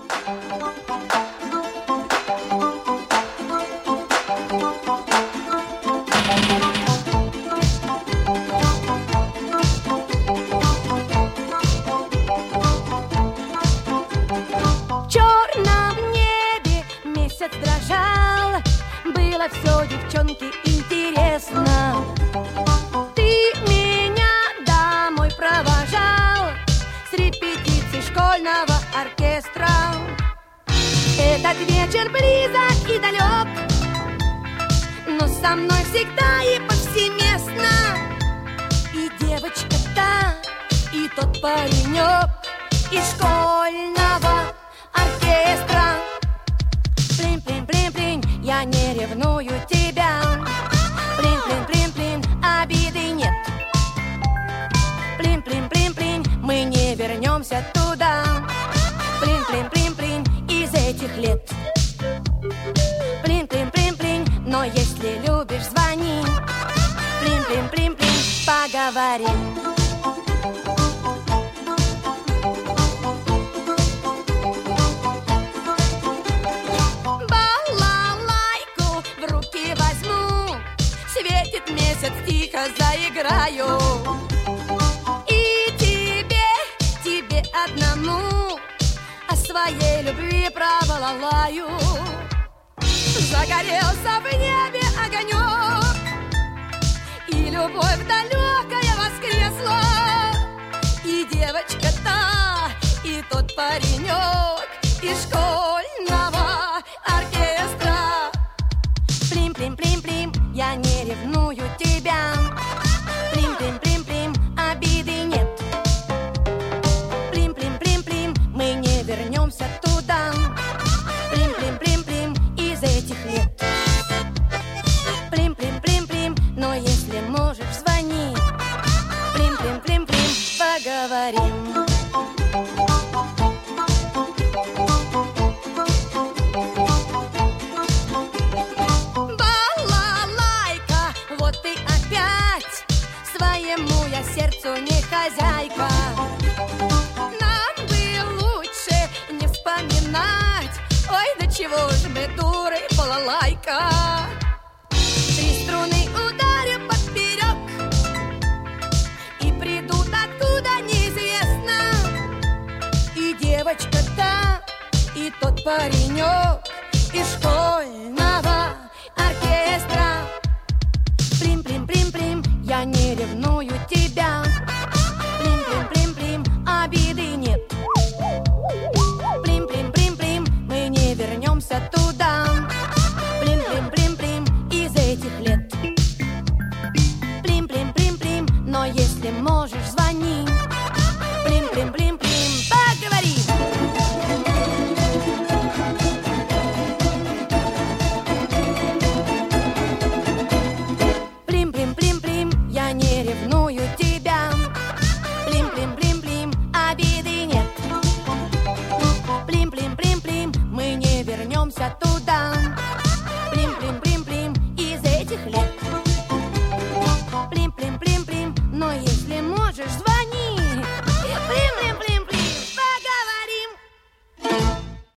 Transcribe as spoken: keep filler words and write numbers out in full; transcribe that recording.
Дрожал, было все девчонке интересно. Ты меня домой провожал с репетицией школьного оркестра. Этот вечер близок и далек, но со мной всегда и повсеместно. И девочка та, и тот паренек из школьного оркестра. Плин-плин-плин-плин, я не ревную тебя. Плин-плин-плин-плин, обиды нет. Плин-плин-плин-плин, мы не вернемся туда. Плин-плин-плин-плин, из этих лет. Плин-плин-плин-плин, но если любишь, звони. Плин-плин-плин-плин, поговорим. Месяц тихо заиграю, и тебе, тебе одному о своей любви провалалаю. Загорелся в небе огонек, и любовь далекая воскресла. И девочка та, и тот паренек из школьного оркестра. Плим-плим-плим-плим, я не ревную тебя. Плим-плим-плим-плим, обиды нет. Плим-плим-плим-плим, мы не вернемся туда. Плим-плим-плим-плим, из этих лет. Плим-плим-плим-плим, но если можешь, звони. Плим-плим-плим-плим, поговорим. Своему я сердцу не хозяйка. Нам бы лучше не вспоминать. Ой, да чего ж мы дуры, балалайка. Три струны ударю поперек, и придут откуда неизвестно. И девочка та, и тот паренек из школьного